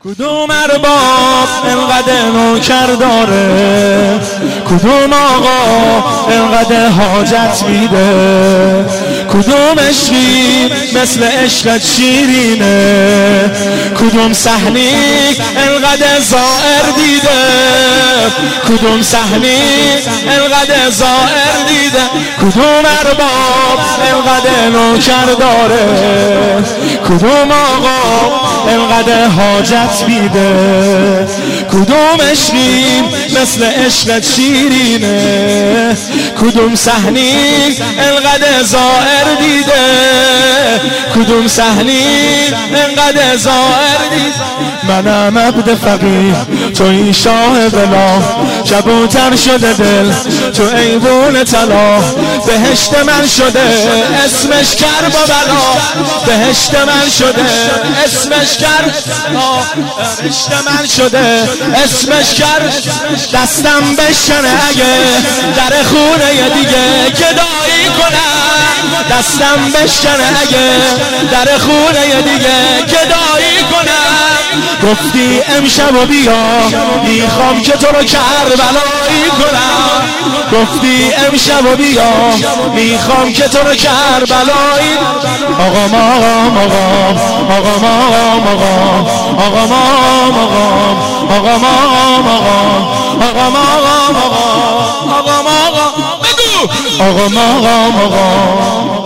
کدوم ارباب انقدر نوکر داره، کدوم آقا انقدر حاجت میده، کدوم عشقی مثل عشقت شیرینه، کدوم صحنی انقدر زائر دیده، کدوم صحنی انقدر زائر دیده، کدوم ارباب انقدر نوکر داره، کدوم آقا انقدر حاجت میده، کدوم عشقی مثل عشقت شیرینه، کدوم صحنی انقدر زائر دیده، کدوم صحنی انقدر زائر دیده. منم عبد فقیر تو این شاه بلا، کبوتر شده دل تو ایوون طلا، بهشت من شده اسمش کرب و بلا، بهشت من شده اسمش کرب، بهشت من شده اسمش کرب. دستم بشکنه اگه در خونه دیگه گدایی کنم، دستم بشکنه اگه در خونه دیگه گدایی کنم. گفتی امشب و بیا میخوام که تو رو کربلایی کنم، گفتی امشب و بیا میخوام که تو رو کربلایی. آقا مقام آقا، آقا مقام آقا، آقا مقام آقا، آقا مقام آقا، آقا مقام آقا، آقا مقام بگو آقا مقام آقا.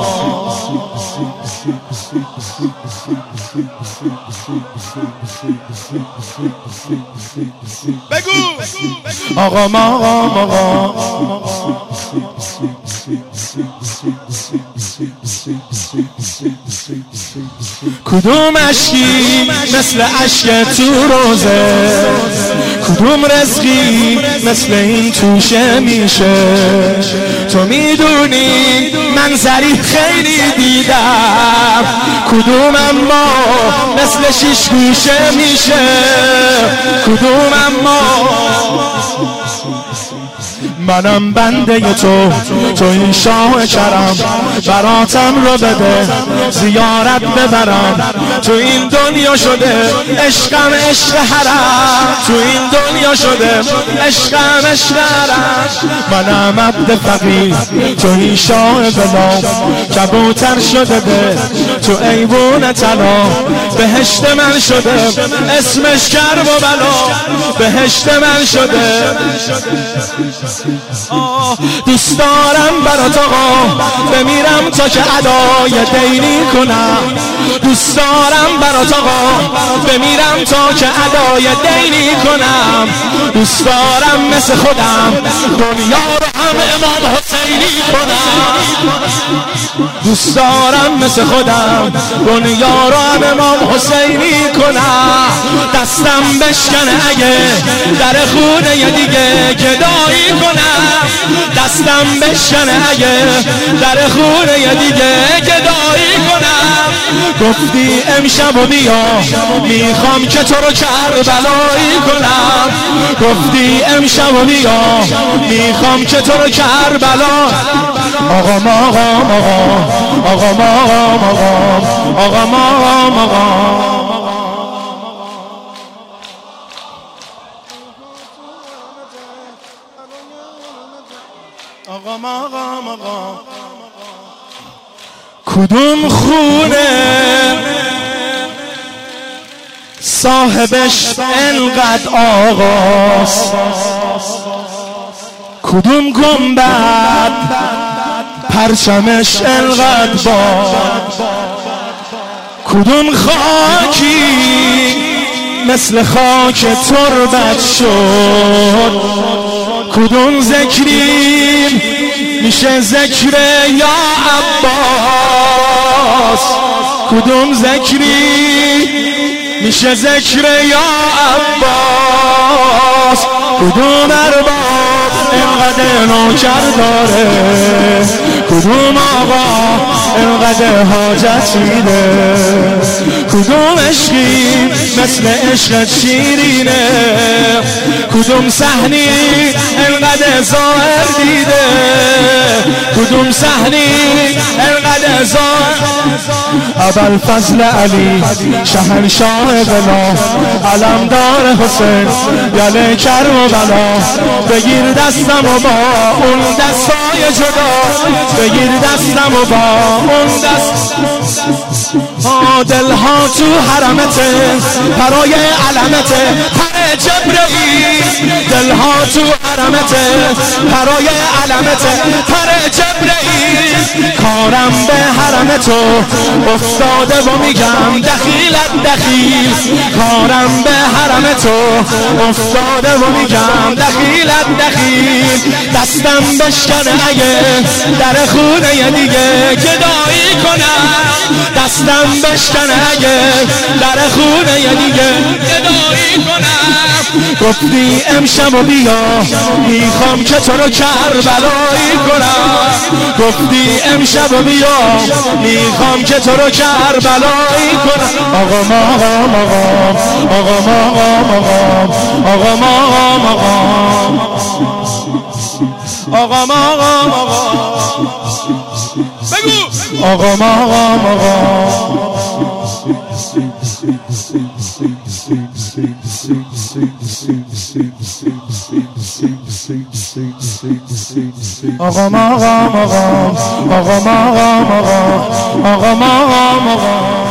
بگو آقا مقام آقا. کدوم عشقی مثل عشق تو روزه، کدوم رزقی مثل این توشه میشه. تو میدونی من ظریف خیلی دیدم، کدوم اما مثل شیش گوشه میشه، کدوم اما. منم بنده تو این شاه کرم، براتم رو بده زیارت ببرم. تو این دنیا شده عشقم عشق حرم، تو این دنیا شده عشقم عشق حرم. منم عبد فقیر تو این شاه بلا، کبوتر شده ده تو ایوون طلا، بهشت من شده اسمش کرب و بلا، بهشت من شده. دوست دارم برات آقا بمیرم تا که ادای دینی کنم، دوست دارم برات آقا بمیرم تا که ادای دینی کنم. دوست دارم مثل خودم دنیا رو هم امام حسینی کنم، دوست دارم مثل خودم دنیا رو هم امام حسینی کنم. دستم بشکنه اگه در خونه دیگه گدایی کنم، دستم بشکنه اگه در خونه دیگه گدایی کنم. گفتی امشب و بیا میخوام که تو رو کربلایی کنم، گفتی امشب و بیا میخوام که تو رو کربلا. آقا مقام آقا، آقا مقام آقا، آقا مقام آقا. آقا مقام آقا. کدوم خونه صاحبش انقدر آقاست، کدوم گنبد پرچمش انقدر باد، کدوم خاکی مثل خاک تربت شد، کدوم ذکری میشه ذکر یا عباس، کدوم ذکری میشه ذکر یا عباس. کدوم ارباب انقدر نوکر داره، کدوم آقا انقدر حاجت میده، کدوم عشقی مثل عشق شیرینه. کدوم صحنی انقدر ظاهر دیده، کدوم صحنی انقدر ظاهر. ابوالفضل علی شهنشاه بلا، علمدار حسین یله کرم و بلا. بگیر دستم و با اون دستای جدا، بگیر دستم و با اون دست. دلها تو حرمته برای علمته پر جبرئیل، دلها تو حرمته برای علمته پر جبرئیل. کارم به حرم تو افتاده و میگم دخیلت دخیل، کارم به حرم تو افتاده و میگم دخیلت دخیل. دستم بشکنه اگه در خونه دیگه گدایی کنم، دستم بشکنه اگه در خونه دیگه گدایی کنم. گفتی امشب و بیا میخوام که تو رو کربلایی کنم، گفتی امشب و بیا میخوام که تو رو کربلایی کنم. آقا مقام آقا مقام آقا مقام آقا مقام بگو آقا مقام آقا مقام آقا مقام آقا مقام